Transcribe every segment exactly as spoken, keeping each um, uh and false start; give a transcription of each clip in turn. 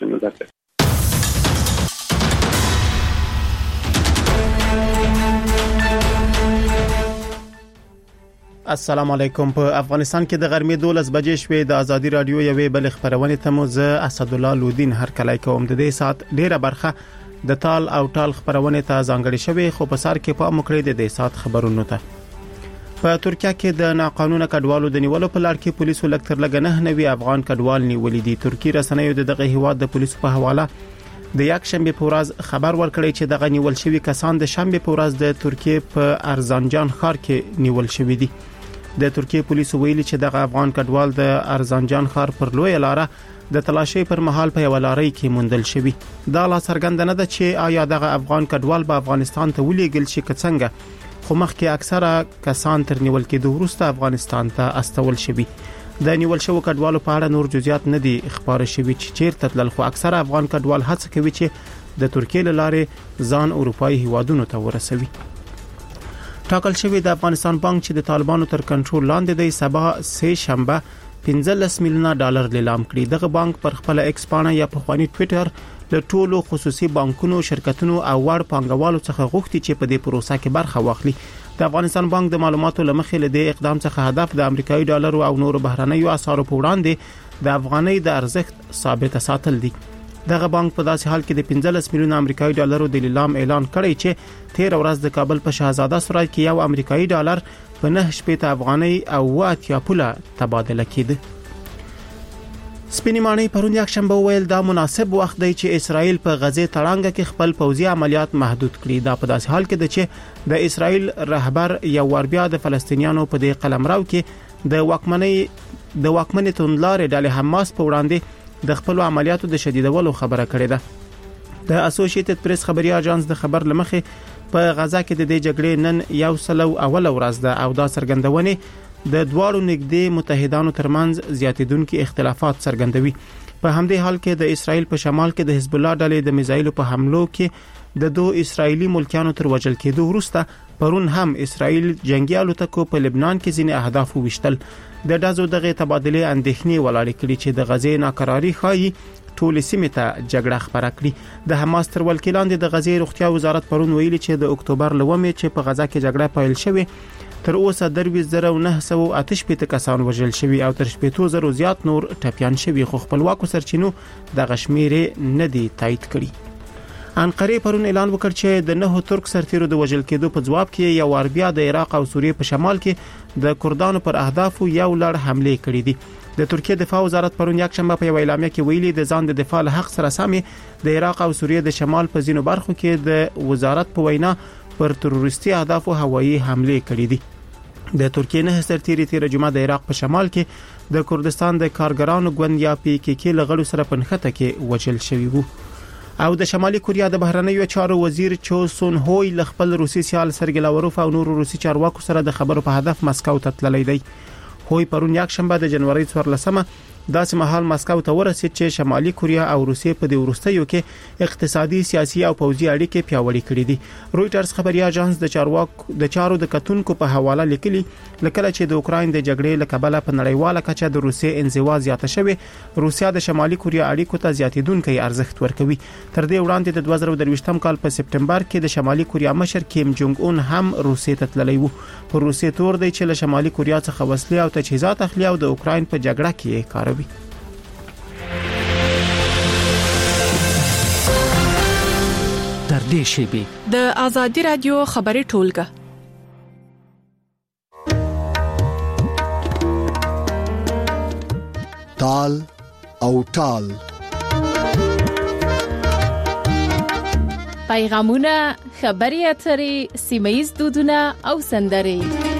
نظر ده. السلام علیکم. په افغانستان کې د غرمې دولس بجې شوې. د ازادي رادیو یوې بل خبرونه ته مو زه اسد الله لودین هر کله کوم. د دې سات ډیره برخه د تال او ټال خبرونه ته ځانګړې شوې، خو په سر کې په مکړې د دې سات خبرونه ته. په ترکیه کې د ناقانونه کډوالو د نیولو په لړ کې پولیسو لکتر لګنه نوي افغان کډوال نیولې دي. ترکی رسنیو دغه هیواد د پولیسو په حواله د یک شنبه په ورځ خبر ورکړی چې دغه نیول شوی کسان د شنبه په ورځ د ترکیه په ارزنجان ښار کې نیول شوی دي. د ترکیه پولیسو ویلي چې دغه افغان کډوال د ارزنجان ښار پر لوی لاره د تلاشي پر مهال په یو لارۍ کې موندل شوی. دا لا څرګنده نه ده چې آیا دغه افغان کډوال به افغانستان ته ولېږل شي که څنګه، خو مخکې اکثره کسان تر نیول کېدو وروسته افغانستان ته استول شوی. د نیول شوی کډوالو په اړه نور جزئیات نه دي خبره شوی چې چیرته تلل، خو اکثره افغان کډوال هڅه کوي چې د ترکیه له لارې ځان اروپאי هیوادونو ته ورسوي. ټاکل شوی د افغانستان بانک چې د طالبانو تر کنټرول لاندې دی سبا سه شنبه پنځلس میلیونه ډالر لیلام کړي. دغه بانک پر خپل ایکس پاڼه یا په خواني ټوئیټر له ټولو خصوصي بانکونو، شرکتونو او وړ پانګوالو څخه غوښتي چې په دې پروسه کې برخه واخلي. د افغانستان بانک د معلوماتو لمخې له دې اقدام څخه هدف د امریکایي ډالرو او نورو بهرنیو اسعارو په وړاندې د افغانۍ د ارزښت ثابت ساتل دي. دغه بانک په داسې حال کې د پنځلس میلیونه امریکایي ډالرو د لیلام اعلان کړی چې تیر ورځ د کابل په شاهزاده سرای کې یو امریکایي ډالر په نه شپږ افغانۍ او اتیا پوله تبادله کېده. سپینې ماڼۍ پرون یک شنبه ویل دا مناسب وخت دی چې اسرائیل په غزه تړانګه کې خپل پوځي عملیات محدود کړي. دا په داسې حال کې دی چې د اسرائیل رهبر یو ور بیا د فلسطینیانو په دې قلمرو کې د واکمنۍ د واکمنې توندلارې ډلې حماس په وړاندې د خپل عملیاتو د شدیدولو خبره کړې ده. د اسوسییټډ پریس خبري اژانس د خبر لمخې په غزه کې د دې جګړې نن یو سلو اول ورځ ده او دا څرګندونه د دواړو نږدې متحدانو ترمنځ زیاتیدونکو اختلافات څرګندوي. په همدې حال کې د اسرائیل په شمال کې د حزب الله ډلې د میزایلو په حملو کې د دوه اسرایلی ملکیانو تر وژل کېدو وروسته پرون هم اسرائیل جنگي الوتکو په لبنان کې ځینې اهداف وشتل. د دازو دغه تبادله اندېښنې ولاړې کړي چې د غزې ناکراری خایي ټول سیمه ته جګړه خبره کړي. د حماس تر ولکې لاندې د غزې روغتیا وزارت پرون ویلي چې د اکتوبر لومې چې په غزا کې جګړه پیل شوه تر اوسه درویش زره او نه سو آتش پته کسان وژل شوی او تر شپږ زره زیات نور ټپيان شوی، خو خپلواکو سرچینو د غشمیره نه دی تایید کړي. انقره پرون اعلان وکړ چې د نه ترک سرتیرو د وژل کېدو په جواب کې یو اربیا د عراق او سوریه په شمال کې د کردانو پر اهدافو یو لړ حمله کړې دي. د ترکیه دفاع وزارت پرون یک شنبه په یو اعلامیه کې ویلي د ځان د دفاع له حق سره سمې د عراق او سوریه د شمال په ځینو برخو کې د وزارت په وینا پر تروریستي اهدافو هوایي حمله کړې دي. د ترکیه نه سرتیری تیر جمعه د عراق په شمال کې د کردستان د کارګرانو ګوند یا پی کې کې لغړو سره پنخته کې وژل شوی وو. او د شمالي کوریا د بهرنیو چارو وزیر چو سون هوی ل خپل روسي سیال سرګي لاوروف او نورو روسي چارواکو سره د خبرو په هدف مسکو ته تللی دی. هوی پرون یک شنبه د جنوري څوارلسمه داسې مهال مسکو ته ورسید چې شمالي کوریا او روسیې په دې ورستیو کې اقتصادي، سیاسي او پوځي اړیکې پیاوړې کړې دي. رويټرز خبري اژانس د چارواکو د چارو د کتونکو په حواله لیکلي لکه چې د اوکراین د جګړې لکبله په نړیواله کچه د روسیې انزوا زیاته شوه. روسیا د شمالي کوریا اړیکو ته زیاتیدونکو ارزښت ورکوي. تر دې وړاندې د دوه زره درویشتم کال په سپټمبر کې د شمالي کوریا مشر کیم جونګ اون هم روسیې ته تللی وو. پر روسیې تور دی چې له شمالي کوریا څخه وسلې او تجهیزات اخلي او د اوکراین په جګړه کې کاروي. تر دې شیبې د ازادي رادیو خبري ټولګه تال او ټال پیغامونه، خبري اترې، سیمایي دودونه او سندرې.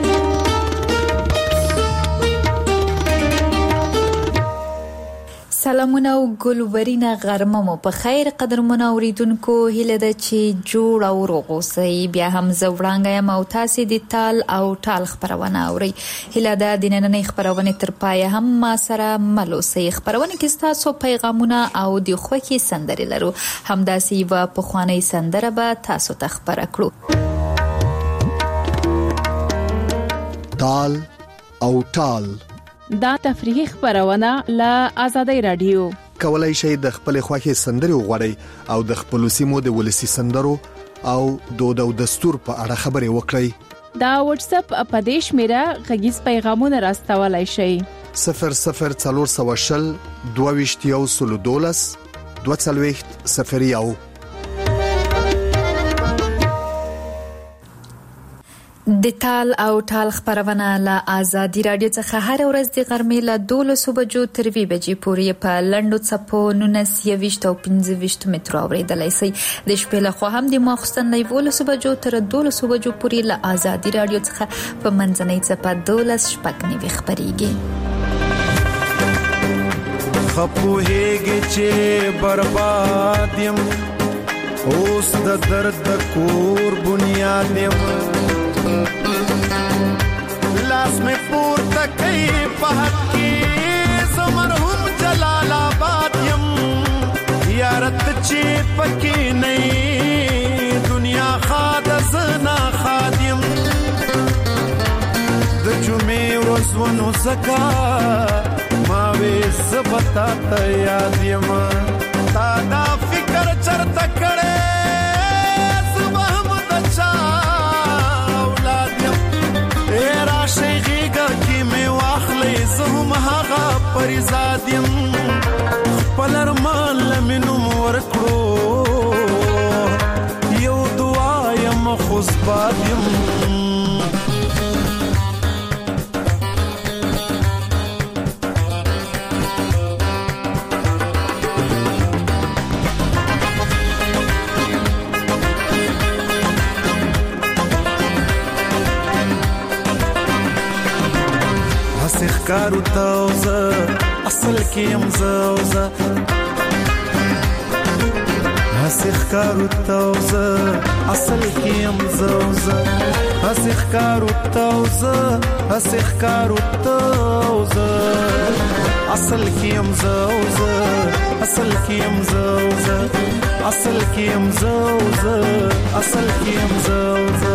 سلامونه او ګلورینه غرمه مو په خیر قدرمنو اوریدونکو، هیله ده چې جوړ او روغ اوسئ. بیا هم زه وړاندې یم او تاسو د تال او ټال خبرونه اورئ. هیله ده د نننۍ خبرونه تر پای هم ما سره مل اوسئ. خبرونه کې تاسو پیغامونه او د خوښي سندرې لرو. همداسې یو په خواني سندره به تاسو ته خبره کړو. تال او ټال دا تفریحي خبرونه له آزادۍ رادیو. کولای شئ د خپل خوښي سندري وغوړئ او د خپل سیمو د ولسی سندرو او دود او دستور په اړه خبري وکړئ. دا واتس اپ اپدیش میرا غږیز پیغامونه راستولای شئ. صفر صفر څلور سوه شل دوه ویشت یو سل دولس دوه څلوېښت صفر یو. د تال او ټال خبرونه له آزادي رادیو څخه هر ورځ د غرمې له دولس بجو تر وی بجې پورې په لنډو څپو نولس یویشت او پنځه ویشت مترو اوریدلای شئ. د شپې له خوا هم د ماخستن له دولس بجو تر دولس بجو پورې له آزادي رادیو څخه په منځنۍ څپه دولس شپږ نیوي خبريږي. خپوهېږي چې برباد یم اوس د درد کور بنیاد یم لاس میں پورته کوي په حق کې زمرهم جلال آباد یم یارت چې پکې نه دنیا خاد زنا خادم د جمعې ورځ ونو زکا ما وې زبتا ته یاد یم تا دا فکر چرته کړې صبح مدچا اولاد یم ایرا شیغیگا کی میں واخلی زهم هاغا پریزاد یم خپل ارمان لمنم ورکړو یو دعا یم خوزباد یم کارو تاوزه اصل کیم زوزه هسخ کارو تاوزه اصل کیم زوزه هسخ کارو تاوزه هسخ کارو تاوزه اصل کیم زوزه اصل کیم زوزه اصل کیم زوزه اصل کیم زوزه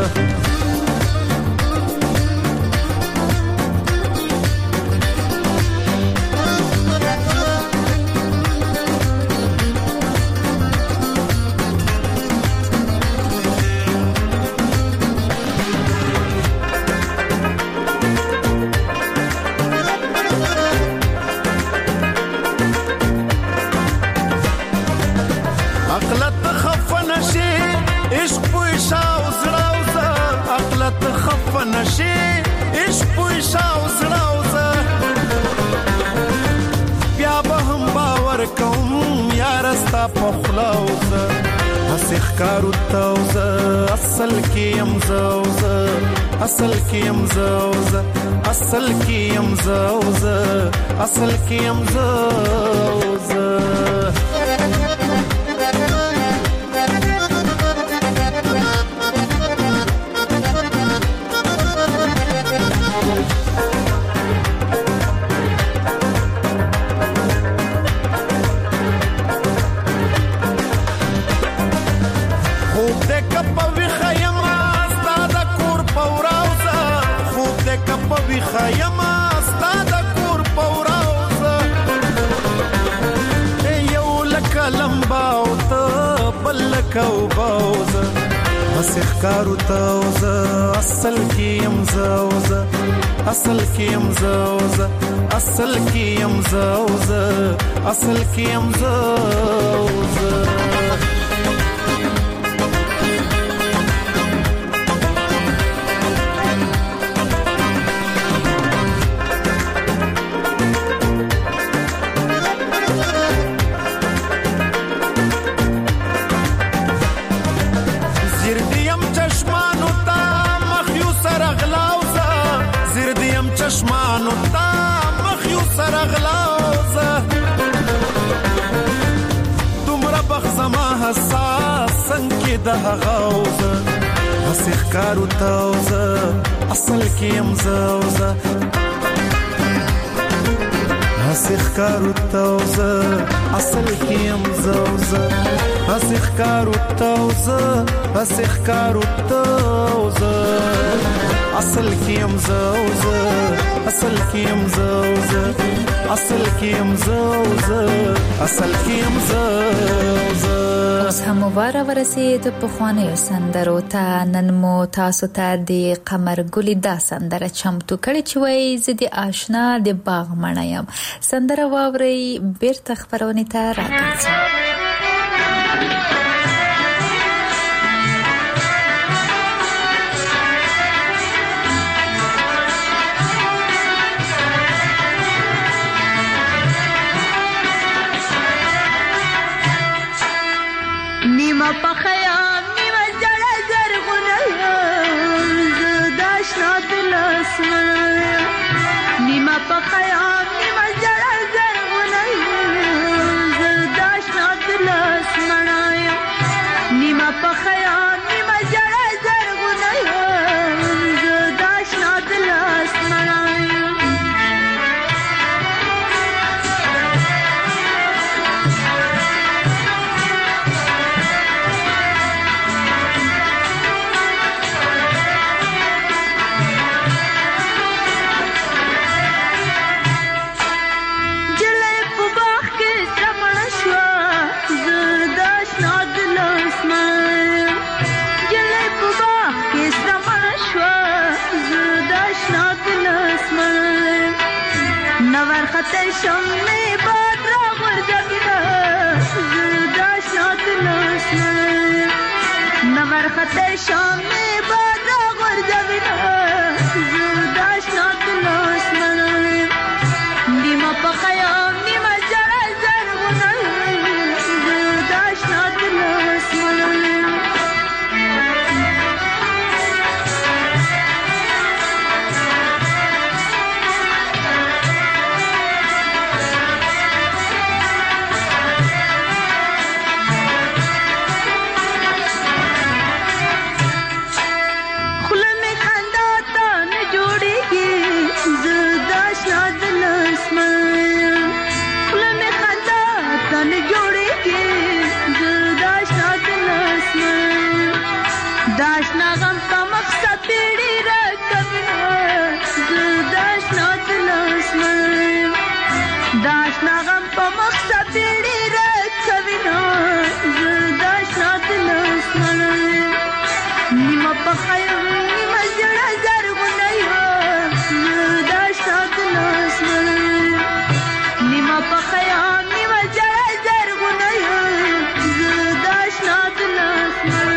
کارو تاوزه اصل کیم زوزه اصل کیم زوزه اصل کیم زوزه اصل کیم زوزه خیمه ستاد کور پوراوزه یو لکه لمبا او ته بل لکه وباوزه مسخ کارو تاوزه اصل کیم زوزه اصل کیم زوزه اصل کیم زوزه اصل کیم زوزه چشمانو تا مخیو سرغلاوزه دومره بخزما حساس سنکی ده غوزه هسیخ کارو تاوزه اصل کیم زوزه هسیخ کارو تاوزه اصل کیم زوزه هسیخ کارو تاوزه هسیخ کارو تاوزه اصل کیم زوزه اصل کیم زوزه اصل کې امزوزه اصل کې امزوزه. اوس هم مبارک ورسید په خوانې سندرو ته. نن مو تاسو ته د قمر ګل دا سندره چمتو کړي چې وای زدي آشنا د باغ مړایم. سندره واوري بیرته خبرونه ته راځي. نیمه پخیام نیمه جړه زرغونه زداشنا دلس منایا. نیمه پخیام نیمه جړه زرغونه زداشنا دلس منایا. نیمه پخیام نیمه جړه زرغونه زداشنا دلس منایا. خطر شمع باد را غرزبینا زداشنا دلسنا. نور خطر شمع باد را غرزبینا زداشنا دلسنا. نیمه پخیام نیمه جړه زرغونه زداشنا دلسنا. داشنا غم کا مقصد پیڑی رکھنا داشنا دلسنا. داشنا غم کا مقصد پیڑی رکھنا داشنا دلسنا. نیمه پخیام نیمه جړه زرغونه داشنا دلسنا. نیمه پخیام نیمه جړه زرغونه داشنا دلسنا.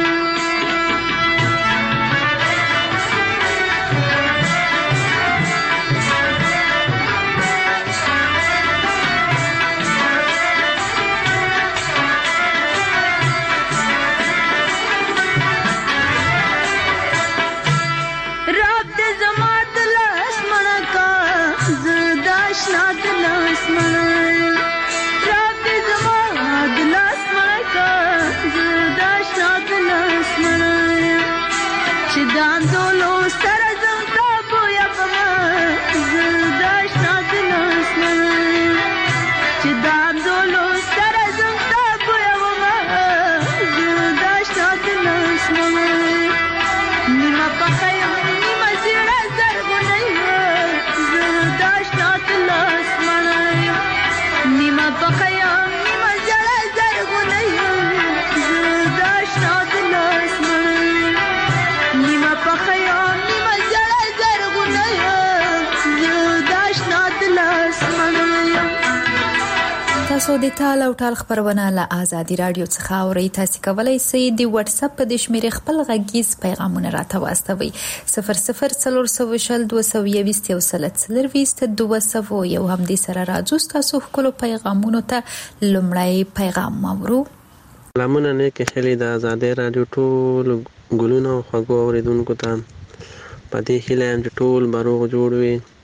تاسو د تال او ټال خبرونه له آزادي رادیو څخه اورئ. تاسو کولای شئ د واتس اپ په د شمیرې خپل غږیز پیغامونه راته واستوئ. صفر صفر څلور سوه شل دوه سوه یوویشت یو سل څلرویشت دوه سوه یو. هم دې سره راځو تاسو خپل پیغامونو ته. لومړی پیغام اورو. سلامونه نیکه هلي د آزادي رادیو ټول ګلونو او خوږو اوریدونکو ته. په دې هیله یم چې ټول بروغ جوړ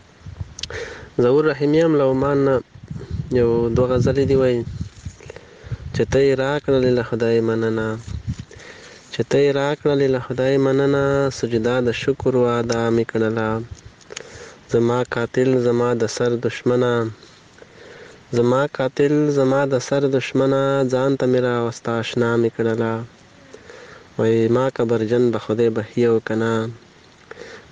وي. زور رحیم لومان یو دوه غزلې دی وای چې ته یې راکړلې له خدای مننه. چې ته یې راکړلې له خدای مننه. سجده د شکر و ادا مې کړله. زما قاتل زما د سر دشمنه. زما قاتل زما د سر دشمنه. ځان ته مې راوسته اشنا مې کړله. وای ما کبرجن به خدای بخي او کنه.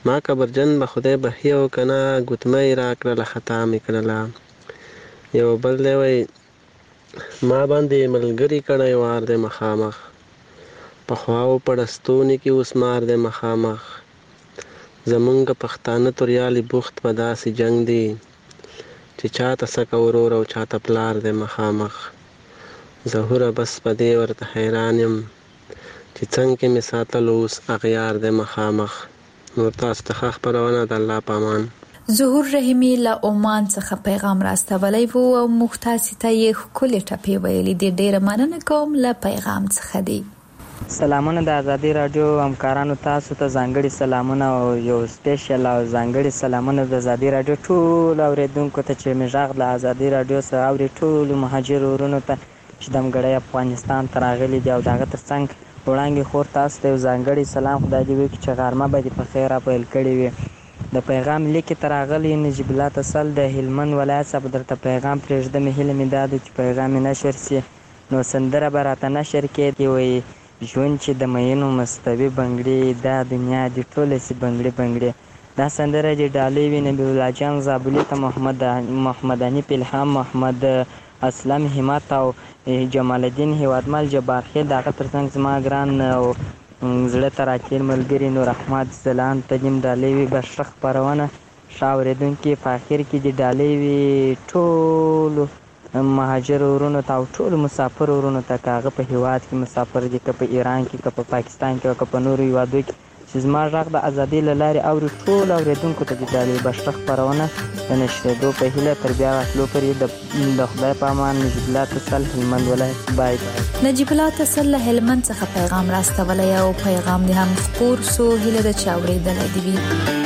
ما کبرجن به خدای بخي او کنه ګوتمۍ راکړله خطا مې کړله. یو بل دی وایي ما باندې ملګري کړی وار دی مخامخ، پخواو په ډستونې کې اوس مار دی مخامخ. زمونږ پښتانه توریالي بوخت په داسې جنګ دی چې چاته سکه ورور او چاته پلار دی مخامخ. ظهوره بس په دې ورته حیران یم چې څنګه کې مې ساتلو اوس اغیار دی مخامخ. نور تاسو ته ښه خپرونه د الله په امان. ظهور رحیمي له عمان څخه پیغام راستولی و او موږ تاسو ته یې ښکلې ټپې ویلې دي. ډېره مننه کوم له پیغام څخه دی. سلامونه د ازادي رادیو همکارانو، تاسو ته ځانګړي سلامونه او یو سپیشل او ځانګړي سلامونه د ازادي رادیو ټول اوریدونکو ته چې مې غږ له ازادي رادیو سره اوري، ټول مهاجر ورونو ته چې دمګړی افغانستان ته راغلي دي او د هغه تر څنګ وړاندې خور تاسو ته یو ځانګړی سلام. خدای دې وکړي چې غرمه به دې په خیر راپیل کړې وي. د پیغام لیکې ته راغلی نجیب الله تسل د هلمند ولایت څخه درته پیغام پرېږدم. هیله مې دا ده چې پیغام مې نشر سي نو سندره به راته نشر کړي. وایي ژوند چې د مینو مستوي بنګړي، دا دنیا دې ټوله سي بنګړي بنګړي. دا سندره دې ډالۍ وي نبي الله جان زابلي ته، محمد محمد حنیف الهام، محمد اسلم همت او جمال الدین هیوادمل جبار خیل. د هغه تر څنګ زما ګران او زړه ته راچیر ملګري نور احمد زلان ته نیم ډالۍ وي. بشره خپرونه ښه اورېدونکي په اخر کې دې ډالۍ وي ټولو مهاجر ورونو ته او ټولو مسافر ورونو ته، که هغه په هیواد کې مسافر دي، که په ایران کې، که په پاکستان کې او که په نورو هیوادو کې چې زما غږ د ازادۍ له لارې اوري، ټول اورېدونکو ته دې ډالۍ. بشره خپرونه د نشرېدو په هیله تر بیا راتلو پورې د خدای په امان. نجیب الله تسل، هلمند ولایت. بای بای. نجیب الله تسل له هلمند څخه پیغام راستولی او پیغام دې هم خپور سو. هیله ده چې اورېدلی دې وي.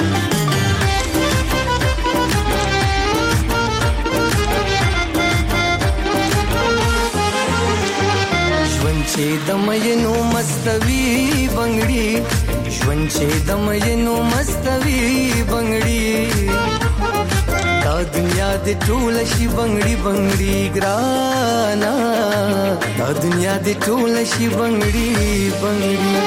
چې د مینو مستوي بنګړي، ژوند چې د مینو مستوي بنګړي، دا دنیا د ټول شي بنګړي بنګړي ګرانا، دا دنیا د ټول شي بنګړي بنګړي.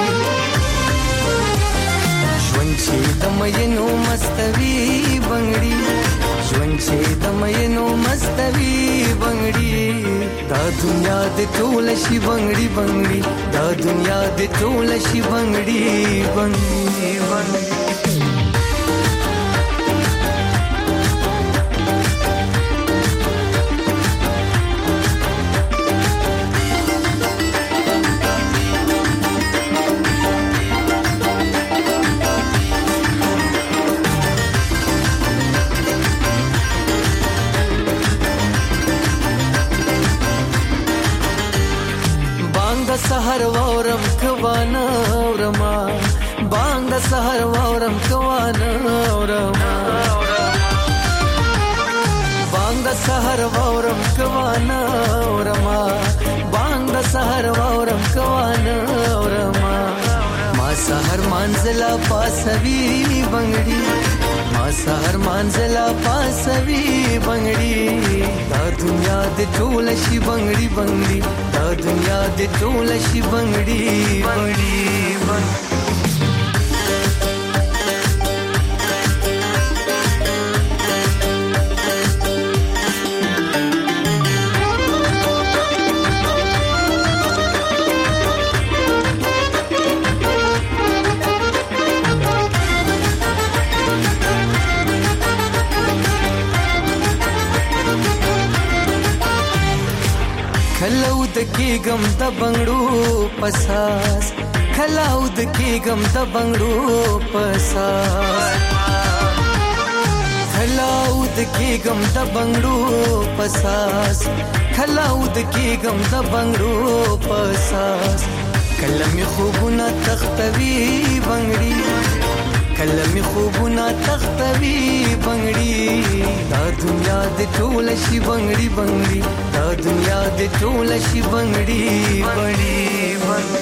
ژوند چې د مینو مستوي بنګړي، ژوند چې د مینو مستوي بنګړي، دا دنیا د ټول شي بنګړي بنګړي، دا دنیا د ټول شي بنګړي بنګړي بنګړي. سحر وورم کوانا ورما، بانگ سحر وورم کوانا ورما، بانگ سحر وورم کوانا ورما، بانگ سحر وورم کوانا ورما. ما سحر منزلا پاسوي بنگړي، ما سحر منزلا پاسوي بنگړي، دا دنیا د ټول شي بنگړي بنگړي، دا دنیا د ټول شي بنگړي بنگړي بنگړي. کلاو د کېګم د بنگړو پساس، کلاو د کېګم د بنگړو پساس، کلاو د کېګم د بنگړو پساس، کلاو د کېګم د بنگړو پساس. کلمې خوبونه تختوي بنگړي، کلمې خوبونه تختوي بنگړي، دا دنیا د ټول شي بنگړي بنگړي، دا دنیا د ټول شي بنگړي بنگړي بنگړي.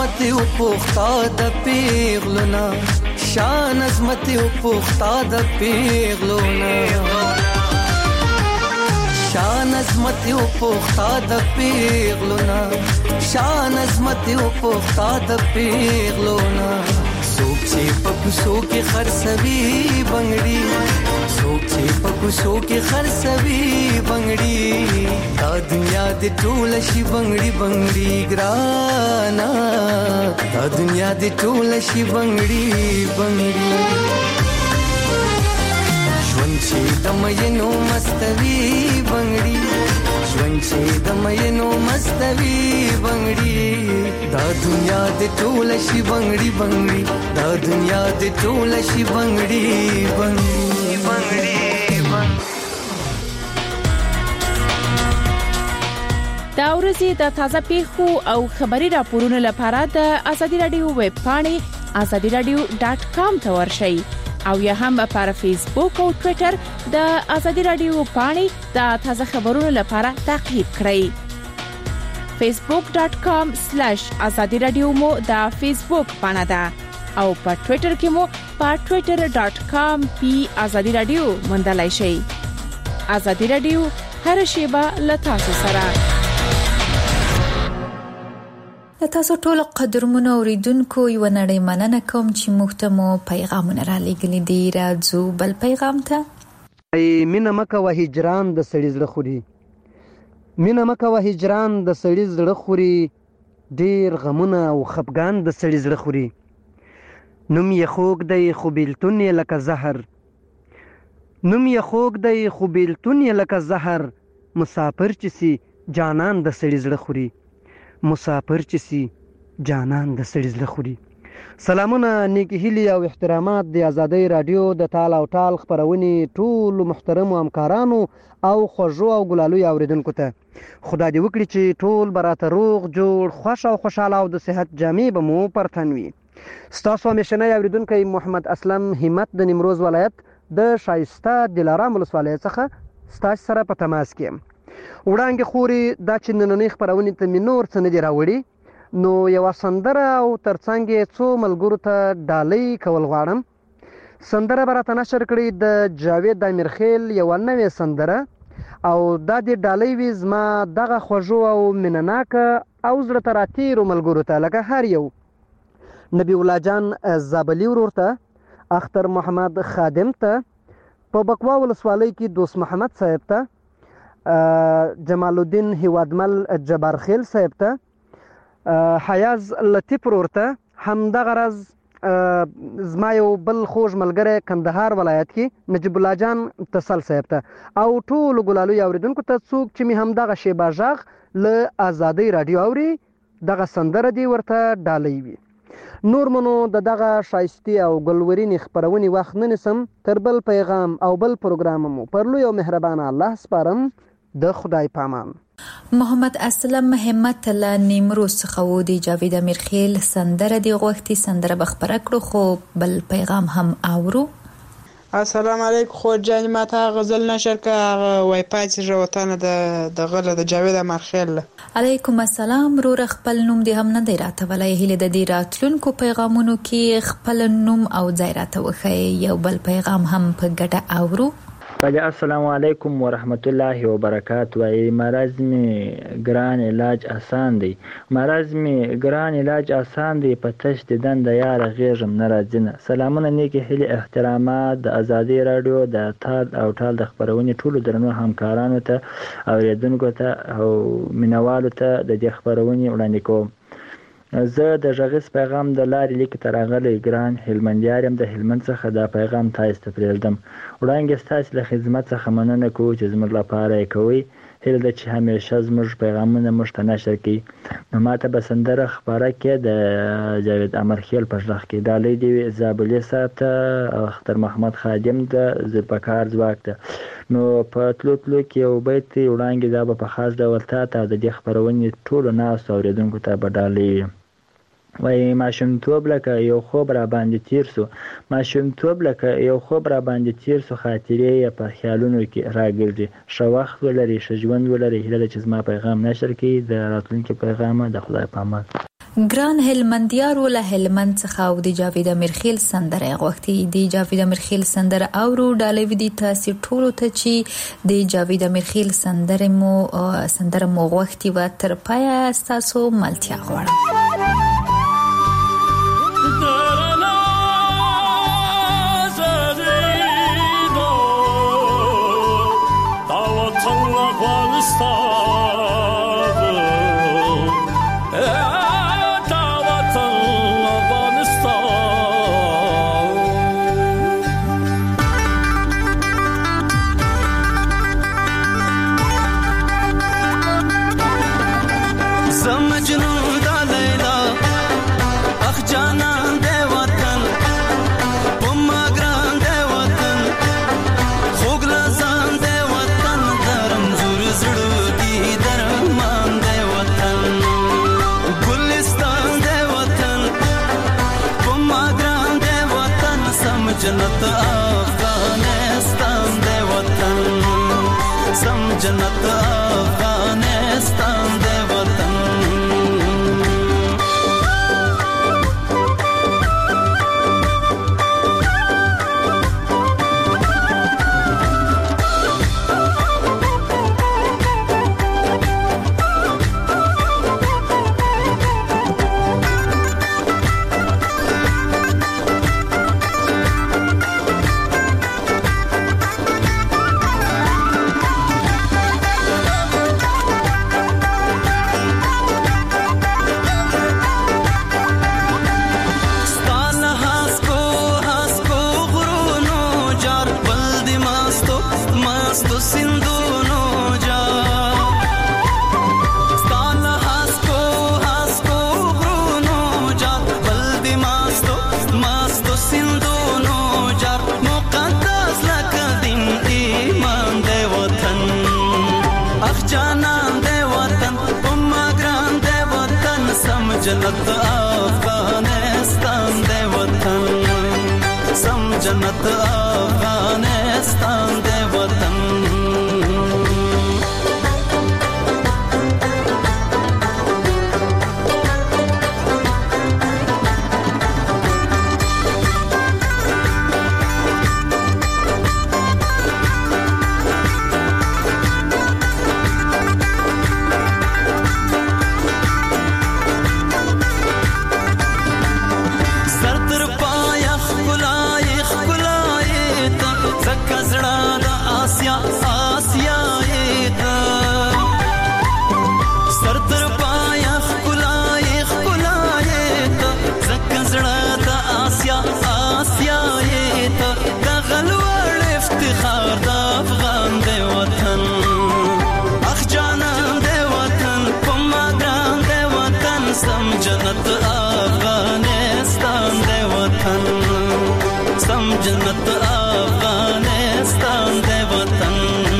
عظمت او پوختا د پیغلونا شان عظمت او پوختا د پیغلونا شان عظمت او پوختا د پیغلونا شان عظمت او پوختا د پیغلونا سوک چې پکوسو کې خرڅوي بنگړي سوک چې پکوسو کې خرڅوي بنگړي دا دنیا د ټول شي بنگړي بنگړي ګرانا دا دنیا د ټول شي بنگړي بنگړي ژوند چې د مینو مستوي بنگړي ژوند چې د مینو مستوي بنگړي دا دنیا د ټول شي بنگړي بنگړي دا دنیا د ټول شي بنگړي بنگړي بنگړي دا ورځې د تازه پیښو او خبري راپورونو لپاره د ازادي رادیو ویب پاڼې ازادي رادیو ډاټ کام ته ورشئ او یا هم پر فیسبوک او ټوئیټر د ازادي رادیو پاڼې د تازه خبرونو لپاره تعقیب کړئ facebook dot com slash azadi radio مو د فیسبوک پاڼه ده او په ټوئیټر کې مو په twitter dot com پی ازادي رادیو موندلای شئ ازادي رادیو هر شیبه له تاسو سره تاسو ټول قدرمن اوریدونکو یو نړۍ مننه کوم چې موږ ته مو پیغامونه را لګلې دي راځو بل پیغام ته ای مینه مکه و هجران د سړي زړه خوري مینه مکه و هجران د سړي زړه خوري ډیر غمونه او خفګان د سړي زړه خوري نوم یې خوږ دی خو بیلتون یې لکه زهر نوم یې خوږ دی خو بیلتون یې لکه زهر مسافر چې سي جانان د سړي زړه خوري مسافر چې سي جانان د سړي زړه خوري سلامونه نیکی هیلې او احترامات د ازادۍ رادیو د تال او ټال خپرونې ټول محترمو همکارانو او خوږو او ګلالوي اوریدونکو ته خدای دې وکړي چې ټول براته روغ جوړ خوش او خوشاله او د صحت جامې به مو پرتن وي ستاسو همیشنی اوریدونکی محمد اسلم همت د نیمروز ولایت د شایسته دلارام ولسوالۍ څخه ستاسو سره په تماس کې وړاندې خوري دا چې نننۍ خپرونې ته مې نور څه نه دي راوړي نو یوه سندره او ترڅنګ یې څو ملګرو ته ډالۍ کول غواړم سندره به راته نشر کړي د جاوید امیرخیل یوه نوې سندره او دا د ډالۍ وي زما دغه خوږو او مینهناکه او زړه ته راتېرو ملګرو ته لکه هر یو نبی الله جان زابلي ورور ته اختر محمد خادم ته په بکوا ولسوالۍ کې دوست محمد صاحب ته جمال الدین هیوادمل جبار خیل صاحب ته حیاز لطیف ورور ته همدغه راز زما یو بل خوږ ملګری کندهار ولایت کې نجیب الله جان تسل صاحب ته او ټولو ګلالوي اوریدونکو ته څوک چې مې همدغه شیبه غږ له ازادۍ رادیو اوري دغه سندره دی ورته ډالۍ وي نور منو د دغه شایستي او ګلورینې خپرونې وخت نه نیسم تر بل پیغام او بل پروګرام مو پر لوی او مهربانه الله سپارم د خدای پامان محمد اسلم همت له نیمروز څخه و دی جاوید امیرخیل سندره دی غوښتي سندره بخبره کړو خو بل پیغام هم اورو السلام علیکم خو جان ماته غزل نشر کا وای پاتې روتانه د د غله د جاوید امیرخیل علیکم السلام رو خپل نوم دی هم نه دی راته ولای هله د دې راتلونکو پیغامونو کې خپل نوم او ځای راته وخی یو بل پیغام هم په ګډه اورو السلام علیکم ورحمت الله وبرکاته وای مرض می ګران علاج آسان دی مرض می ګران علاج آسان دی په تش ددن د یار غیږم ناراضینه سلامونه نیکی هلي احترامات د ازادي رادیو د تال او ټال د خبرونې ټولو درنو همکارانو ته اوریدونکو ته او مینوالو ته د دې خبرونې وړاندې کوم زه د غږیز پیغام د لارې لیک تر راغلی ګران هلمندیار یم د هلمند څخه دا پیغام تاسو ته پرېږدم وړاندې ستاسو له خدمت څخه مننه کوو چې زموږ لپاره یې کوئ هیله ده چې همیشه زموږ پیغامونه موږ ته نشر کړي نو ماته به سندره خپاره کې د جاوید امیرخیل په غږ کې ډالۍ دې وي زابلي صاحب ته اختر محمد خادم د ذوالفقار ځواک ته نو په تلو تلو کې یو بیت وړاندې دا به په خاص ډول تا ته د دې خپرونې ټولو ناستو اورېدونکو ته به ډالۍ وي وای ماشومتوب لکه یو خوب را باندې تیر سو ماشومتوب لکه یو خوب را باندې تیر سو خاطرې یې په خیالونو کې راګرځي ښه وخت ولري ښه ژوند ولري هیله ده چې زما پیغام نشر کړي د راتلونکي پیغام د خدای په امان ګران هلمندیارو له هلمند څخه او د جاوید امیرخیل سندره غوښتي. د جاوید امیرخیل سندره اورو ډالې ودی تاسو ټول ته چې د جاوید امیرخیل سندره مو سندره مو غوښتي و تر پای تاسو ملتیا غواړم. जन्नत अफगानिस्तान दे वतन सम जन्नत अफगानिस्तान दे वतन जन्नत अफगानिस्तान दे वतन सम जन्नत अफगानिस्तान दे वतन जन्नत अफगानिस्तान दे वतन सम जन्नत अफगानिस्तान दे वतन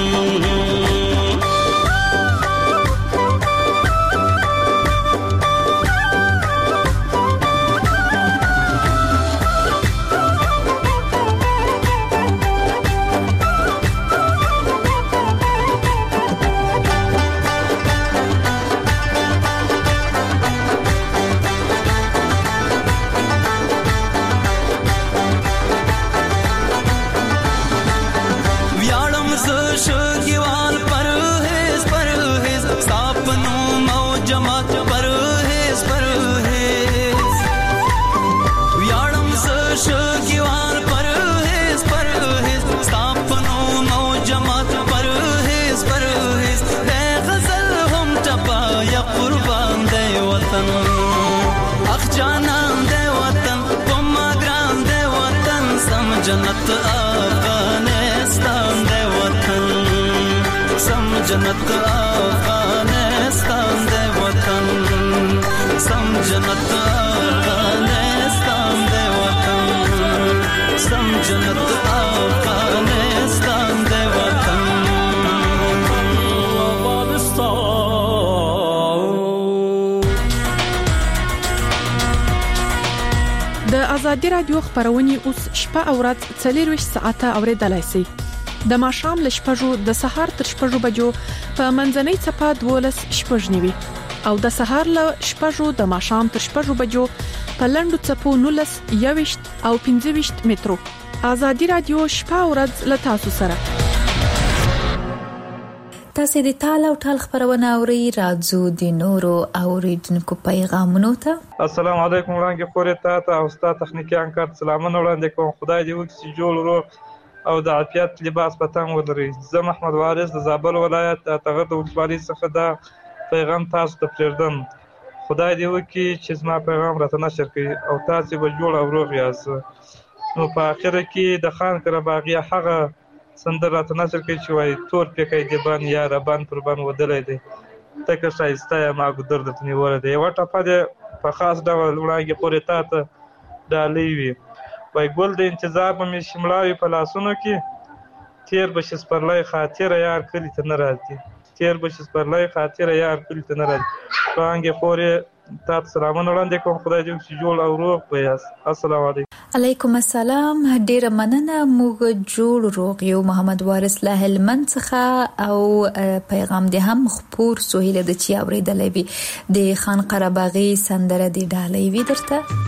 जन्नत अफगानिस्तान दे वतन सम जन्नत अफगानिस्तान दे वतन सम जन्नत अफगानिस्तान दे वतन सम जन्नत अफगानिस्तान दे वतन د ازادي رادیو خبرونه اوس شپه او ورځ څلور ساعته اوریدلای شئ. د ماښام ل شپږو د سهار تر شپږو بجو په منځنۍ صفه دولس شپږ نیوي او د سهار له شپږو د ماښام تر شپږو بجو په لندو چپو نولس یويشت او پنځه ویشت مترو. آزادي رادیو شپه او ورځ له تاسو سره. تاسو د ټال او ټال خبرونه اوري، راځو د نورو اوریدونکو پیغامونو ته. السلام علیکم وړاندې خورې تا ته او ستا تخنیکی انکار سلامونه وړاندې کوم. خدای دې وکړي جوړ روغ او د عافیت لباس په تن ولري. زه محمد وارث د زابل ولایت د تغد ولسوالۍ څخه دا پیغام تاسو ته پرېږدم. خدای دې وکړي چې زما پیغام راته نشر کړي او تاسو به جوړ او روغ یاست. نو په اخر کې د خان قرباغي هغه سندره راته نشر کړي چې وایي تور پکې دی بان یا ربان پر بان ودلې دی تک شایسته ما ګدر د تنیور دی. یو ټپه دې په خاص ډول وړاندې پورې تا ته ډالې وي. وای ګل د انتظار به مې شملاوي په لاسونو کې تیر بشي سپرلی خاطره یار کلی ته نه راځي. تیر بشي سپرلی خاطره یار کلی ته نه راځي. وړاندې پورې تا ته سلامونه وړاندې کوم. خدای دې وکړي جوړ او روغ به یاست. السلام علیکم. علیکم السلام. ډیره مننه. موږ جوړ روغ یو. محمد وارث له هلمند څخه او پیغام دې هم خپور سهیله د چی اوریدلې وي د خان قرباغي سندره دې ډالې وي درته.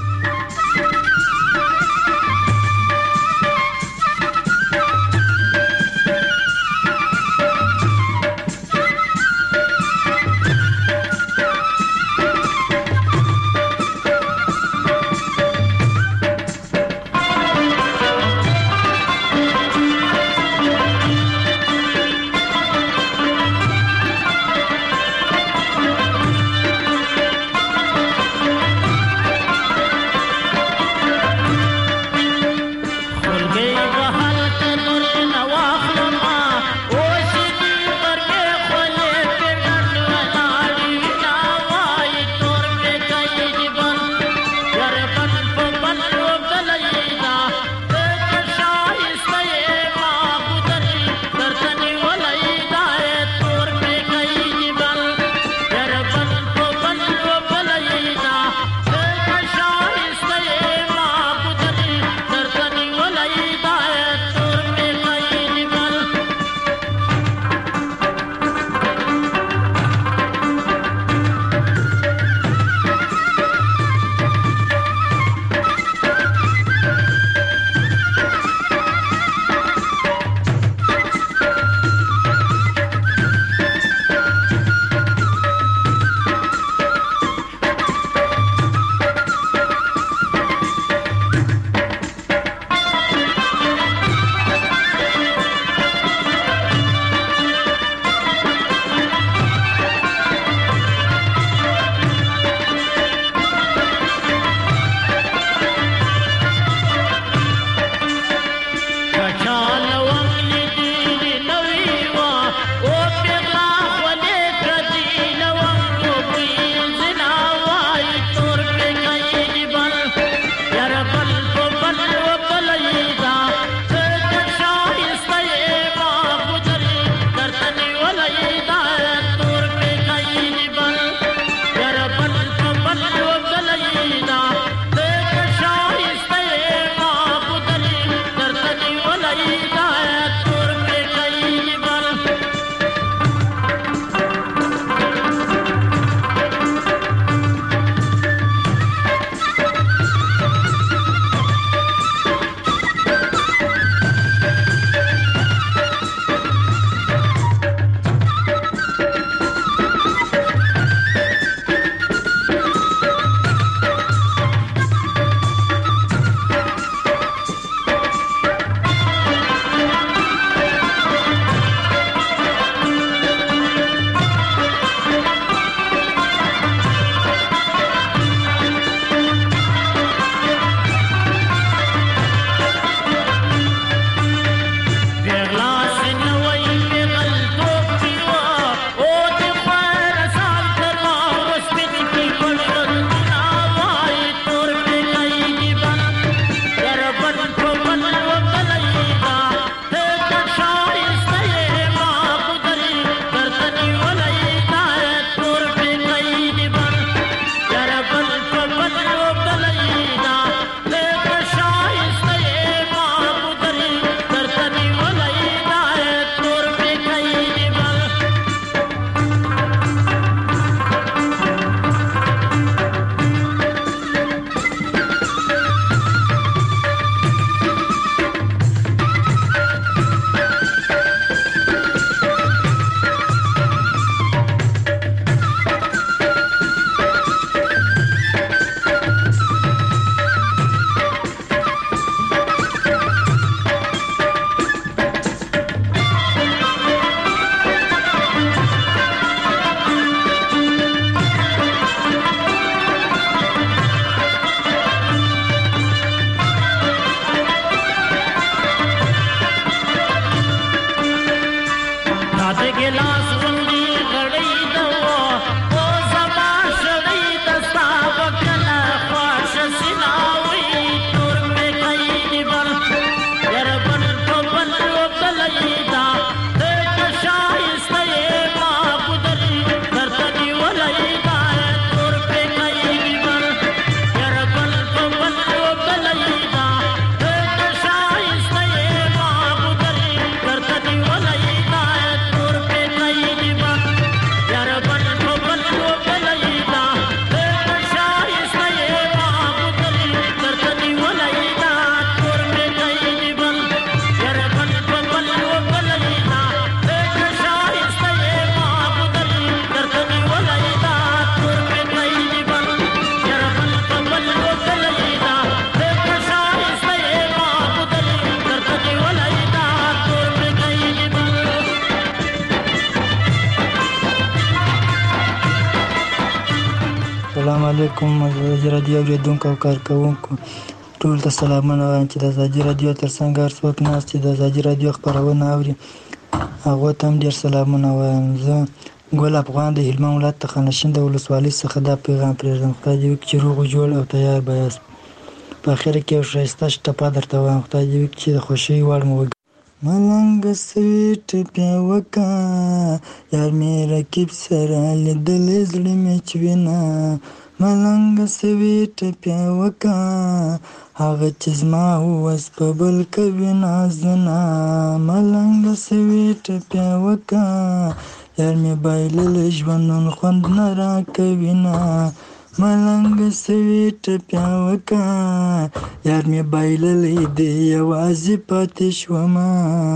علیکم ازادي رادیو اوریدونکو او کارکوونکو ټول ته سلامونه وایم چې د ازادي رادیو تر څنګ هر څوک ناست چې د ازادي رادیو خپرونه اوري هغه ته هم ډېر سلامونه وایم. زه ګل افغان د هلمند ولایت تخنشین د ولسوالۍ څخه دا پیغام پرېږدم. خدای دې وکړي چې روغ جوړ او تیار به یاست. په اخر کې یو ښایسته شټپه درته وایم. خدای دې وکړي چې د خوښۍ وړ مو وګرځي. ملنګ سوي ټپیا وکا یار مې رقیب سره لیدلې زړه مې چوينه. ملنګ سوي ټپیا وکا هغه چې زما وس په بل کوي نازنه. ملنګ سوي ټپیا وکا یار مې بایللې ژوند نن خوند نه راکوي نه. ملنګ سوي ټپیا وکا یار مې بایللې دی یوازې پاتې شومه.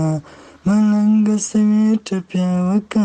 ملنګ سوي ټپیا وکا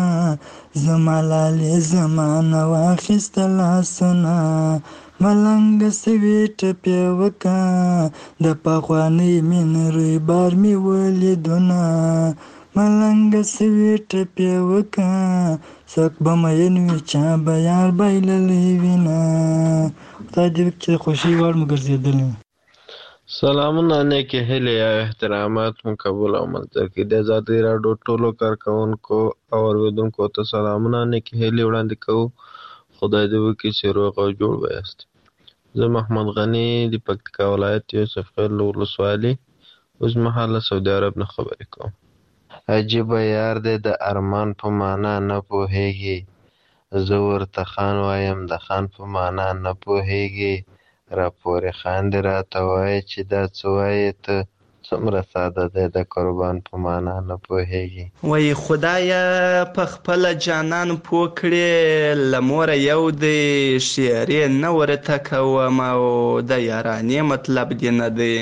زما لالې زمانه واخیسته لاسونه. ملنګ سوي ټپیا وکا د پخوانۍ مینې رویبار مې ولیدونه. ملنګ سوي ټپیا وکا څوک به مین وي چا به یار بایللی وینه. خدای دې وکړي چې د خوښۍ وړ مو ګرځېدلی. سلامونه نیکې هیلې او احترامات مو قبول او منظور کړي. د ازادي راډیو ټولو کارکوونکو او اورېدونکو ته سلامونه نیکې هیلې وړاندې کوو. خدای دې وکړي چې روغ او جوړ به یاست. زه محمد غني د پکتیکا ولایت یوسف خیل ولسوالۍ اوسمهاله سعودي عرب نه خبرې کوم. عجیبه یار دی د ارمان په معنا نه پوهیږي. زه ورته خان وایم د خان په معنا نه پوهیږي. راپورې خاندې راته وایي چې دا څه وایې ته څومره ساده دی د قربان په معنا نه پوهیږي. وای خدایا په خپله جانان پوه کړې له موره یو دی شعرې نه ورته کوم او د یارانې مطلب دې نه دی.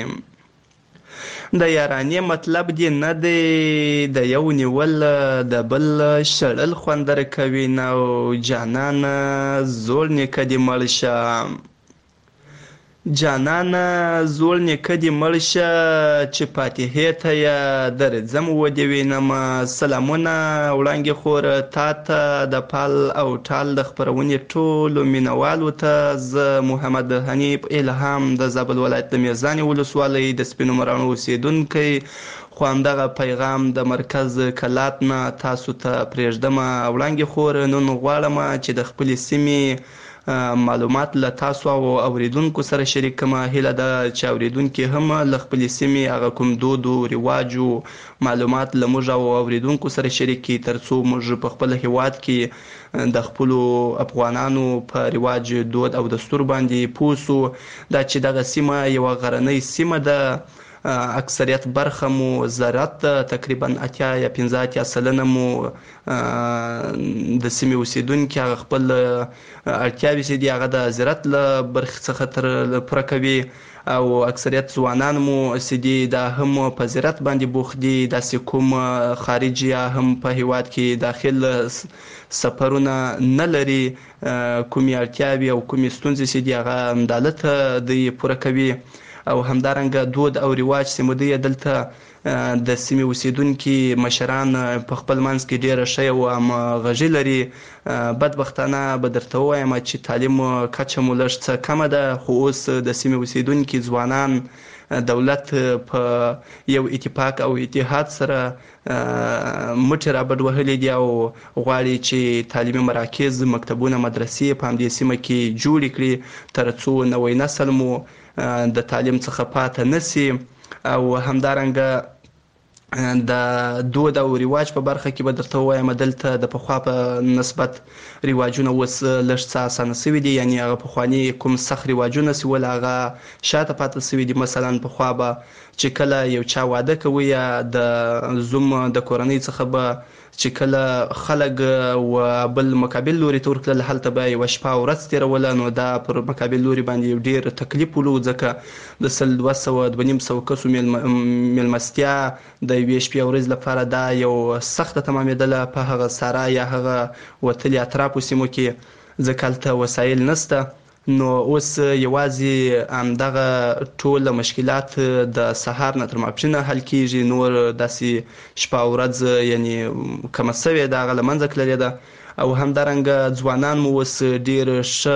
د یارانې مطلب دې نه دی د یو نیول د بل شړل خوندر کوي نه. او جانانه زوړ نیکه دې مړ شه جانانه زوړ نیکه دې مړ شه چې فاتحې ته یې درځم ودې وینم. سلامونه وړانګې خور تا ته د پال او ټال د خپرونې ټولو مینوالو ته. زه محمد حنیف الهام د زابل ولایت د میزانې ولسوالۍ د سپینو مراڼو اوسېدونکی خو همدغه پیغام د مرکز کلات نه تاسو ته پرېږدم. وړانګې خور نن غواړم چې د خپلې سیمې معلومات له تاسو او اوریدونکو سره شریک کړم. هیله ده چې اوریدونکي هم له خپلې سیمې هغه کوم دود او رواج او معلومات له موږ او اوریدونکو سره شریک کړي ترڅو موږ په خپل هیواد کې د خپلو افغانانو په رواج دود او دستور باندې پوه سو. دا چې دغه سیمه یوه غرنۍ سیمه ده. اکثریت برخه مو زراعت تقریبا اتیا یا پنځه اتیا سلنه مو د سیمې اوسیدونکي هغه خپل اړتیاوې چې دي هغه د زراعت له برخې څخه تر پوره کوي او اکثریت ځوانان مو چې دي دا هم په زراعت باندې بوخت دي. داسې کوم خارجي هم په هیواد کې داخل سفرونه نه لري. کومې اړتیاوې او کومې ستونزې چې دي هغه همدالته دوی پوره کوي او همدارنګه دود او رواج چې مو دی دلته د سیمې اوسیدونکي مشران په خپل منځ کې ډېره ښه او همغږي لري. بدبختانه به درته ووایم چې تعلیم کچه مو لږ څه کمه ده خو اوس د سیمې اوسیدونکي ځوانان دولت په یو اتفاق او اتحاد سره مټې رابډ وهلې دي او غواړي چې تعلیمي مراکز مکتبونه مدرسې په همدې سیمه کې جوړې کړي ترڅو نوی نسل مو د تعلیم څخه پاتې نسی. او همدارنګه د دود او رواج په برخه کې به درته ووایم دلته د پخوا په نسبت رواجونه اوس لږ څه اسانه سوي دي. یعنې هغه پخواني کوم سخت رواجونه چې ول هغه شاته پاتې سوي دي. مثلا پخوا به چې کله یو چا واده کوي یا د زوم د کورنۍ څخه به چې کله خلک و بل مقابل لوري ته ورتلل هلته به یوه شپه او ورځ تېروله نو دا پر مقابل لوري باندې یو ډېر تکلیف ولو ځکه د سل دوه سوه دوه نیم سوه کسو میلمستیا د یوې شپې او ورځې لپاره دا یو سخته تمامېدله په هغه ساره یا هغه وتلي اطرافو سیمو کې ځکه هلته وسایل نشته نو اوس یوازې همدغه ټول مشکلات د سهار نه تر ماپښینه حل کیږي، نور داسې شپه او ورځ یعنی کمه سوې ده هغه له منځه تللې ده. او همدارنګه ځوانان مو اوس ډېر ښه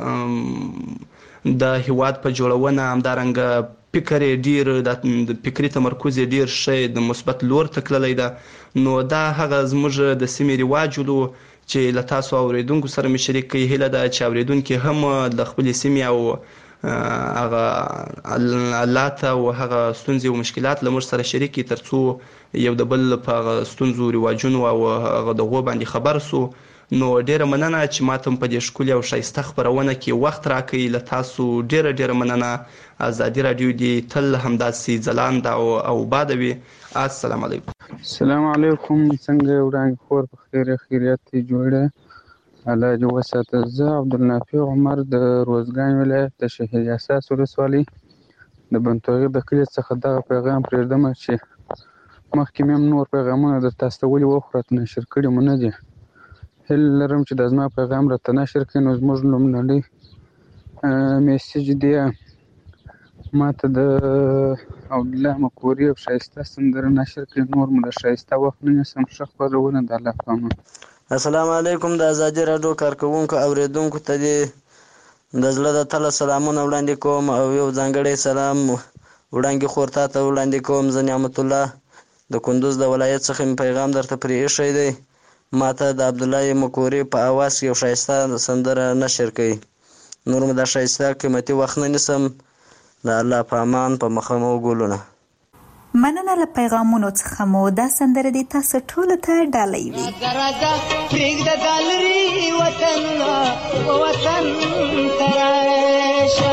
د هیواد په جوړونه، همدارنګه فکر یې ډېر د فکري تمرکز یې ډېر ښه د مثبت لور ته تللی ده. نو دا هغه زموږ د سیمې رواج ولو چې له تاسو اورېدونکو سره مې شریک کړي. هیله ده چې اورېدونکي هم د خپلې سیمې او هغه حالات او هغه ستونزې او مشکلات له موږ سره شریک کړي تر څو یو د بل په هغه ستونزو رواجونو او هغه دغو باندې خبر سو. نو ډېره مننه چې ماته په دې ښکلې او ښایسته خپرونه کې وخت راکوي. له تاسو ډېره ډېره مننه. ازادي راډیو دې تل همداسې ځلانده او آباده وي. السلام علیکم. السلام علیکم. څنګه وړاندې خور په خیر خیریت جوړه الله دې وساته. زه عبدالنافع عمر د روزګان ولایت د شهر اساس ولسوالۍ د بنتوغي د کلي څخه دغه پیغام پرېږدم چې مخکې مې هم نور پیغامونه در تاسو ته ولې وخو راته نشر کړي مو نه دي. هیله لرم چې د زما پیغام راته نشر کړي نو زموږ لومړنی میسیج دی ما ته د عبدالله مکوري او ښایسته سندره نشر کړي. نور مو د ښایسته وخت نه نیسم. ښه خپرونه د الله په امان. السلام علیکم. د ازادي راډیو کارکوونکو اوریدونکو ته دې د زړه د تله سلامونه وړاندې کوم او یو ځانګړی سلام وړاندې خور ته ته وړاندې کوم. زه نعمت الله د کندوز د ولایت څخه مې پیغام درته پرې ایښی دی. ما ته د عبدالله مکوري په اواز کې یو ښایسته سندره نشر کوي. نور مو د ښایسته قیمتي وخت نه نیسم. د الله په امان په مخه مو ګلونه. مننه له پیغامونو څخه مو دا سندره دې تاسو ټولو ته ډالۍ وي. راځه راځه پرېږده دا لرې وطنونه وطن ته راشه.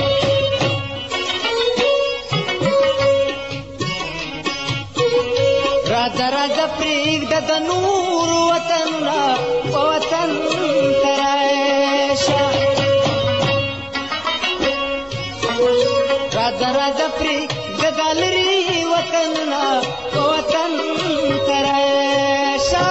راځه راځه پرېږده د نورو وطنونه وطن ته راشه. راځه راځه پرېږده دا لرې وطنونه وطن ته راشه.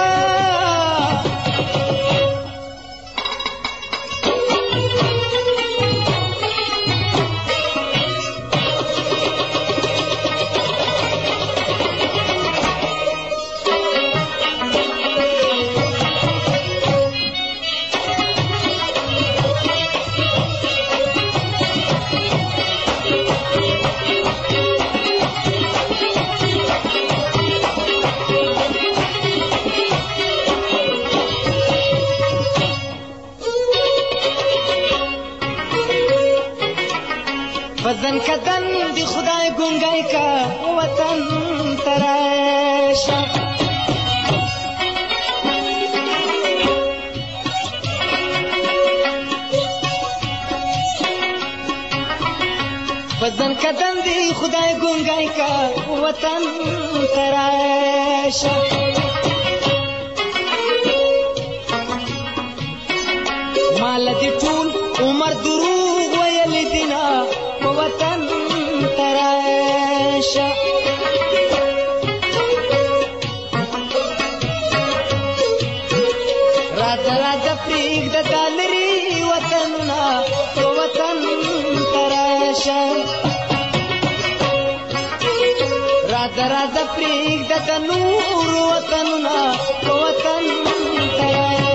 وطن کدن دی خدای ګونګای کا وطن تراشه. وطن کدن دی خدای ګونګای کا وطن تراشه. مال دی ټول عمر دروغ ویل دینا وطن تراشه. راځه راځه پرېږده دا لرې وطنونه وطن تراشه. راځه راځه پرېږده د نورو وطنونه وطن تراشه.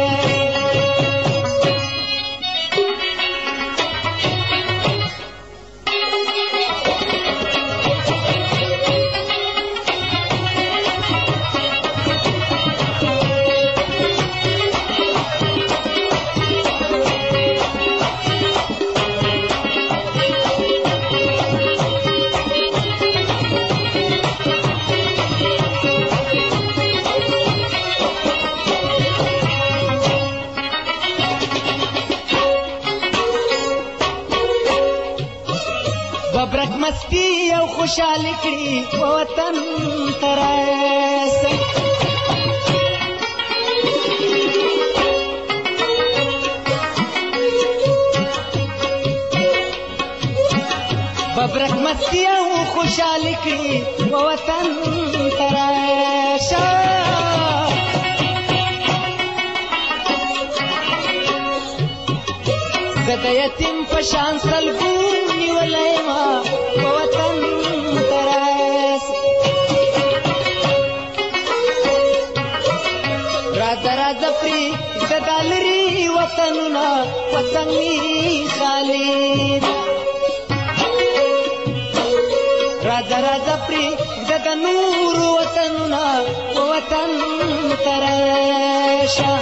ببرک مستی او خوشحالی کړي وطن تراشه. ببرک مستی او خوشحالی کړي وطن تراشه. زه زه د یتیم په شان سلګو نیولی ما په وطن تراس راځه راځه پرېږده دا لرې وطنونه وطن مې خالي راځه راځه پرېږده د نورو وطنونه په وطن ته راشه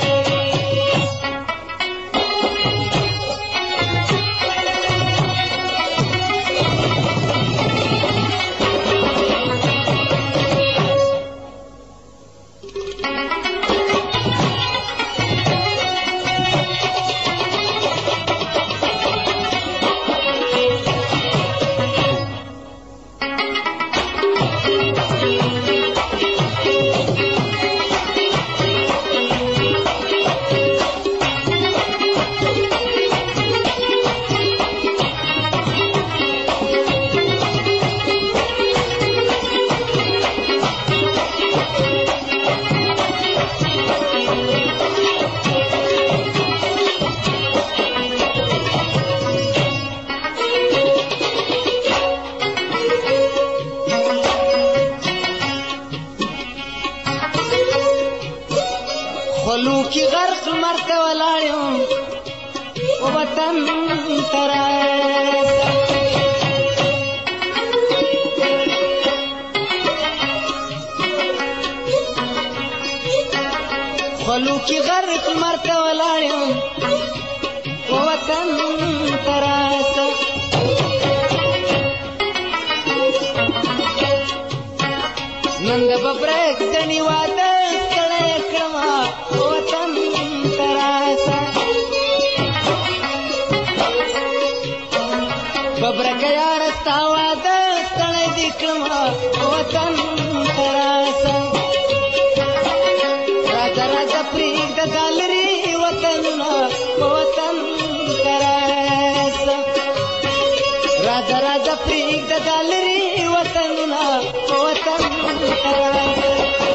خلوکی غرق مرته ولاړم وطن تراسه نن د ببرک دنی واده ستړی کړما وطن تراسه ببرک یار ستا واده ستړی دې کړما وطن تراسه راځه پرېږده دا لرې وطنونه په وطن تراسه راځه راځه پرېږده دا لرې وطنونه په وطن تراسه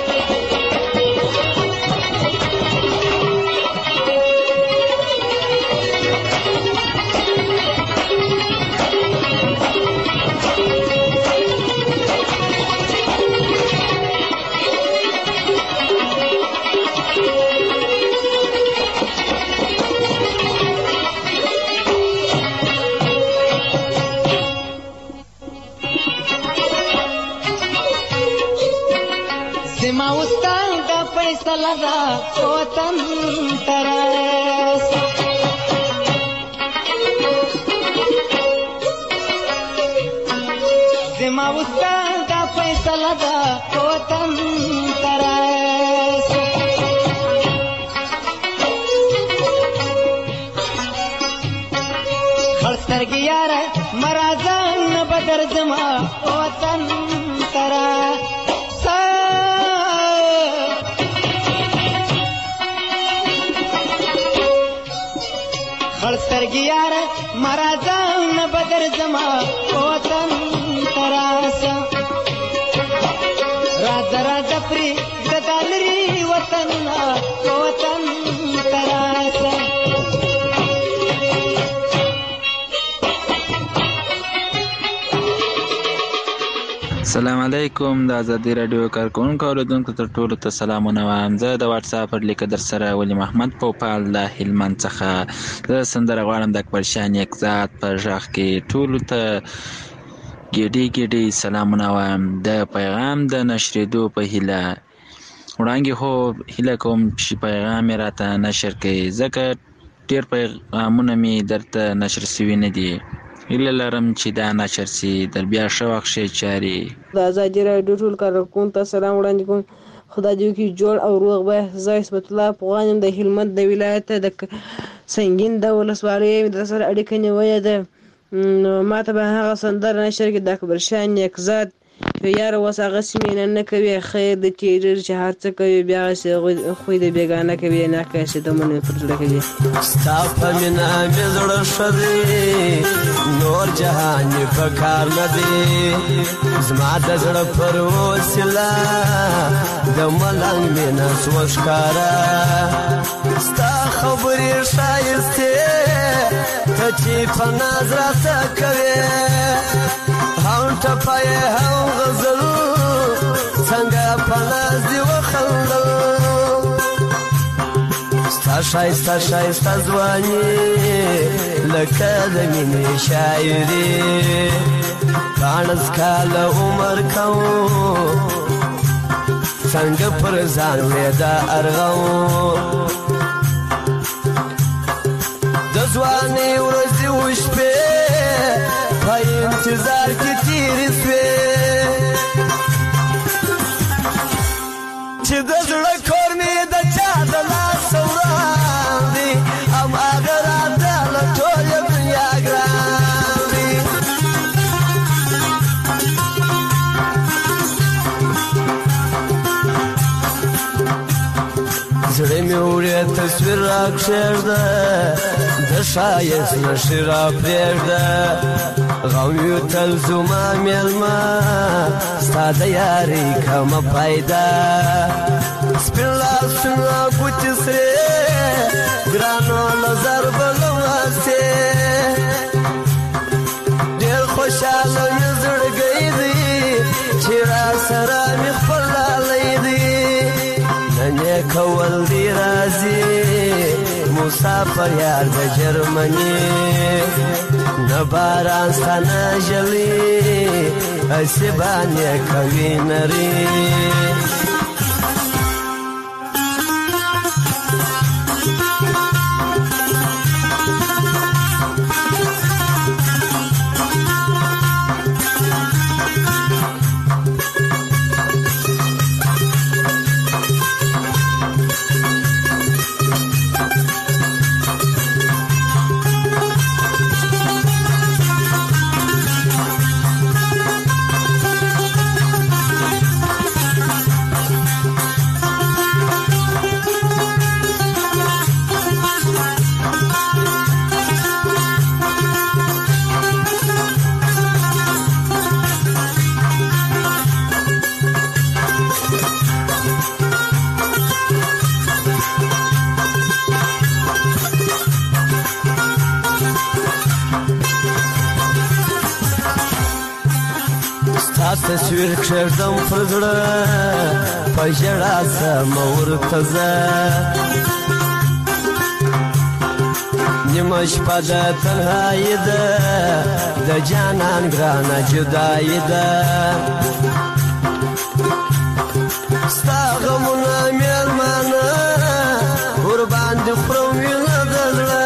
زما وستان دا فیصله ده وطن تراسه زما وستان دا فیصله ده وطن تراسه خړ سترګې یاره مرازه نه به درځمه وطن تراسه خړ سترګې یاره مرازه نه به درځمه وطن تراسه راځه راځه پرېږده دا لرې وطنونه وطن تراسه السلام علیکم د ازادي رادیو کارکونکو اوریدونکو ته ټولو ته سلامونه وایم. زه د واتس اپ پر لیکه در سره ولی محمد پوپال د هلمند څخه زه سندره غواړم د اکبر شاه نیک زاد په غږ کې ټولو ته ګډي ګډي سلامونه وایم. د پیغام د نشریدو په هیله وړاندې هو هیله کوم چې پیغام یې راته نشر کړي ځکه ډېر پیغامونه مې درته نشر سوي نه دي. هیله لرم چې دا نشر سي در بیا ښه وخت شي چارې. د ازادي راډیو ټول کارکونکو ته سلام وړاندې کوم. خدای دې وکړي جوړ او روغ به. زه عصمت الله افغان یم د هلمند د ولایت د سنګین د ولسوالۍ د سره اړیکه نیولې ده. ما ته به هغه سندره نشر کړي د اکبر شاه نیک زاد یاره اوس هغسې مینه نه کوي خیر د تیرر چې هر څه کوي بیا هغسې خوی د بېګانه کوي نه هغسې د منې پر زړه کوي. ستا په مینه مې زړه ښه دی نور جهان مې په کار نه دی زما د زړه پر وسیله د ملنګ مینه سوه ښکاره ستا خبرې ښایستې ته چې په ناز راته کوې هم ټپه یې هم غزل څنګه په ناز دې وخندل ستا ښایسته ښایسته ځواني لکه د مینې شاعري پاڼس کاله عمر کوم څنګه پر ځان وې دا ارغوم د ځوانۍ ورځې وشپې په انتظار کې تېرې سوې چې د زړه کور مې د چا د لاسه وړاندې هماغه راته له ټولې دنیا ګران دی زړه مې وړې تصویر راکښېږده د ښایست نښې راپرېږده غم یوتل زما مېلمه ستا د یارۍ کمه پیدا سپین لاسونه ګوتې سرې ګرانو نظر به له واسې ډېر خوشحاله مې زړګی دی چې را سره مې خپل لالی دی نن یې کول دی راځي مسافر یار د جرمني نه باران ستا نه ژلي هسې باندې کوي نري تصویر کښېږدم پر زړه په ژړا سمه ورته زه نیمه شپه د تنهایي ده د جانان ګرانه جدایي ده ستا غمونه مېلمانه ورباندې خورم وینه د زړه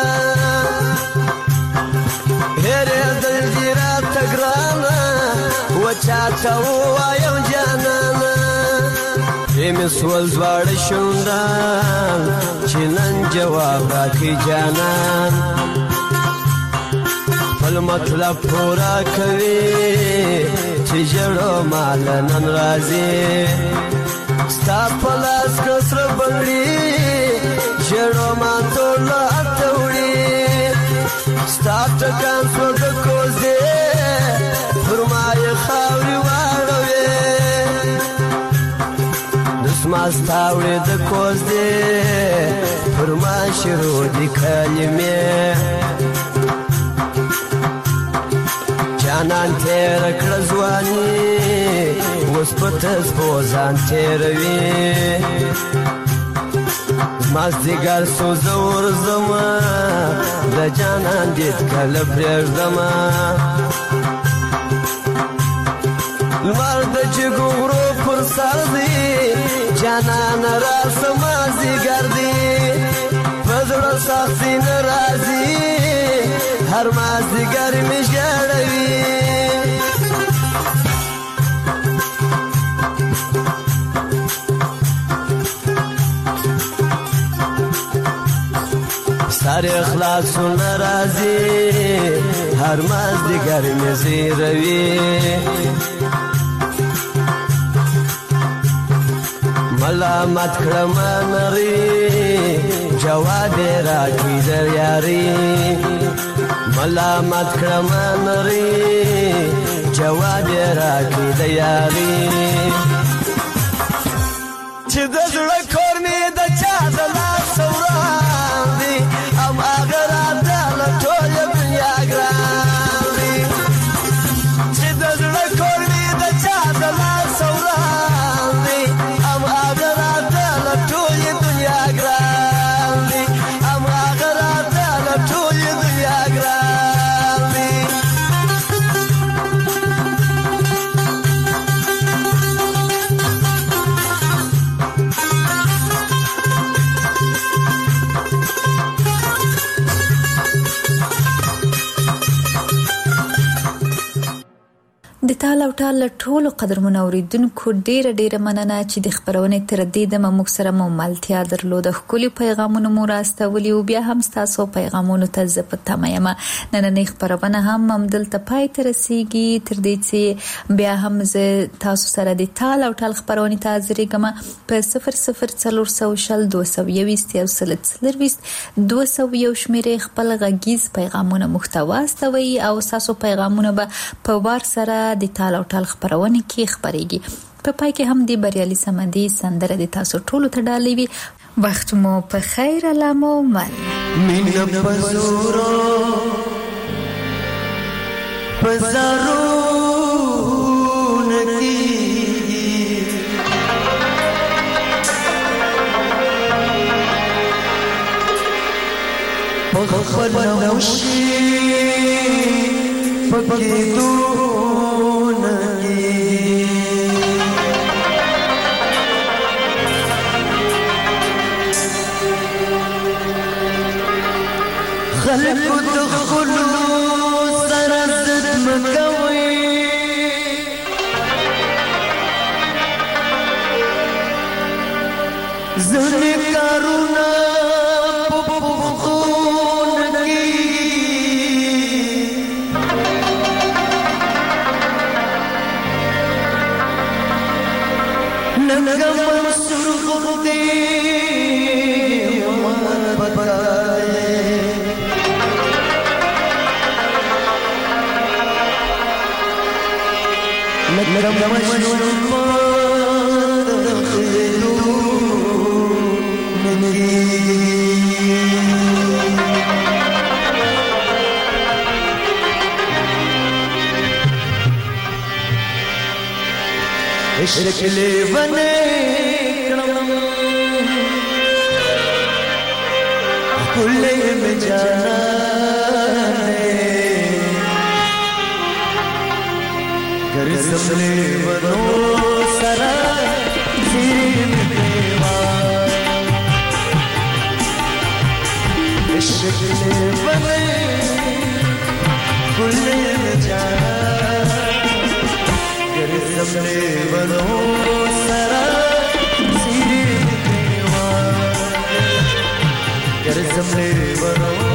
هېرېدل دي راته ګرانه وچاته ووایم جانانه پرې مې سول دواړه شونډان چې نن جواب راکړي جانان خپل مطلب پوره کوي چې ژړو ماله نن راځي ستا په لاس که سره بنګړي ژړو ما ټول هلته وړي ستا ټکان سوه د کوزې پر ما یې خاورې واړوې دسما ستا وړې د کوزدې پر ما شروع دي کلمې جانان تېره کړه ځواني اوس په تسبو ځان تېروي مازدیګر سو زه ورځمه د جانان دید کله پرېږدمه لمر د جګو غرو پر سر دی جانان راسه مازدیګر دی په زړه سختي نه راځي هر مازدیګر مې ژړوي سر اخلاصونه راځي هر مازدیګر مې زیروي ملامت کړم نری جواب راکړي در یاري ملامت کړم نری جواب راکړي د یاري چې د زړه کور مې د چا د لاس وړاندې هم هغه راته له ټولې ټال ټولو قدرمن اوریدونکو ډیره ډیره مننه چې د خبرونې تر دې د موږ سره مو ملتیا درلوده. خولي پیغامونه مو راستولي او بیا هم تاسو پیغامونو ته زه په تمه یم. نننۍ خبرونه هم همدلته پای ته رسیږي، تر دې چې بیا هم زه تاسو سره د ټال او ټال خبرونه ته حاضرېږم په صفر صفر څلور سوه شل دوه سوه یوویشت یو سل څلرویشت دوه سوه یو شمېرې خپل غږیز پیغامونه محتوا استوي او تاسو پیغامونه به په وار سره د ټال او ټال خبرونه کې خبرېږي. په پای کې هم د بریالي سمندي سندره د تاسو ټولو ته ډالۍ وي. وخت مو په خیر، الله مو مل. مینه پزورو پزارو نکی پخفل نوشی پکی دو نکی خلق دخلو سرزد مکوی زنی کارونا پپخون کی نگم سرخ دی ومن پتائے نگم مشروفات دخلو منگی شکل بنے کلے میں جانا گر زملے بنو سرا زیر دیوار شکل بنے کلے میں جانا گر زملے بنو سرا زیر دیوار گر زملے بنو